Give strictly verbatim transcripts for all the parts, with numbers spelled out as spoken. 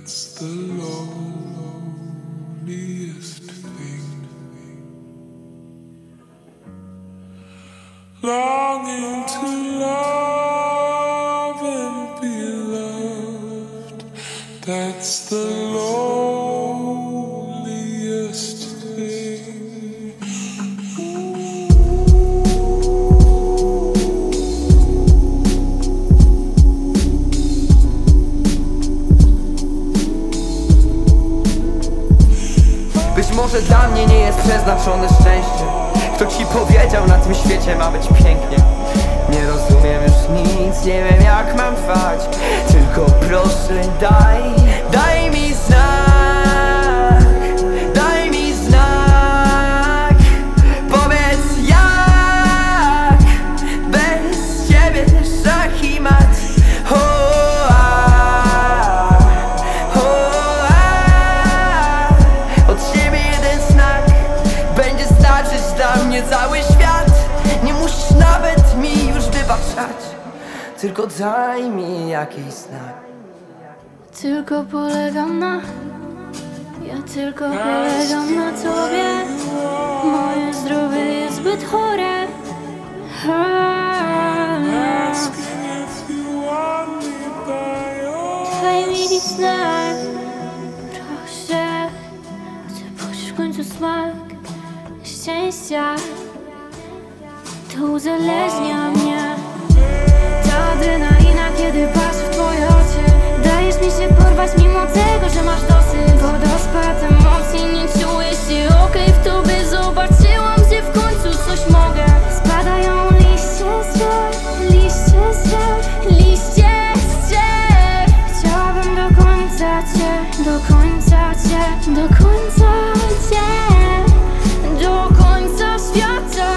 That's the loneliest thing. Longing to love and be loved. That's the loneliest thing. Być może dla mnie nie jest przeznaczone szczęście. Kto ci powiedział, na tym świecie ma być pięknie? Nie rozumiem już nic, nie wiem jak mam trwać. Tylko proszę daj, daj mi znak. Daj mi znak. Powiedz jak bez ciebie szach i mat. O, a, o, a. Od ciebie jeden znak będzie znaczyć dla mnie cały świat. Nie musisz nawet mi już wybaczać, tylko daj mi jakiś znak. Tylko polegam na, ja tylko polegam na tobie. Moje zdrowie jest zbyt chore. Daj mi znak, proszę. Chcę poczuć w końcu smak szczęścia. To uzależnia mnie. Ta adrenalina, kiedy patrzę w twoje oczy. Dajesz mi się porwać mimo tego, że masz dosyć. Wodospad emocji, nie czuję się okej w tobie. Zobaczyłam, że w końcu coś mogę. Spadają liście z drzew, liście z drzew, liście z drzew. Chciałabym do końca cię, do końca cię, do końca cię, do końca świata.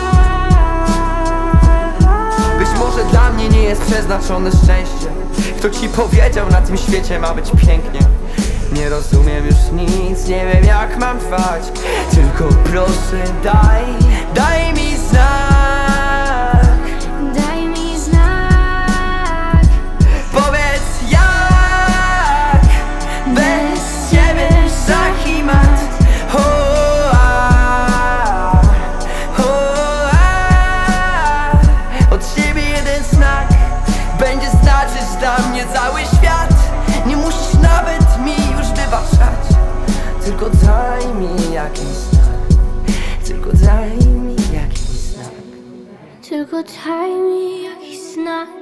Być może dla mnie nie jest przeznaczone szczęście. Kto ci powiedział, na tym świecie ma być pięknie? Nie rozumiem już nic, nie wiem jak mam trwać. Tylko proszę daj, daj mi znak. Daj mi znak. Powiedz jak bez ciebie szach i mat. O, a, o, a. Od ciebie jeden znak będzie znaczyć dla mnie cały świat. Nie musisz nawet mi już wybaczać, tylko daj mi jakiś znak. Tylko daj mi jakiś znak. Tylko daj mi jakiś znak.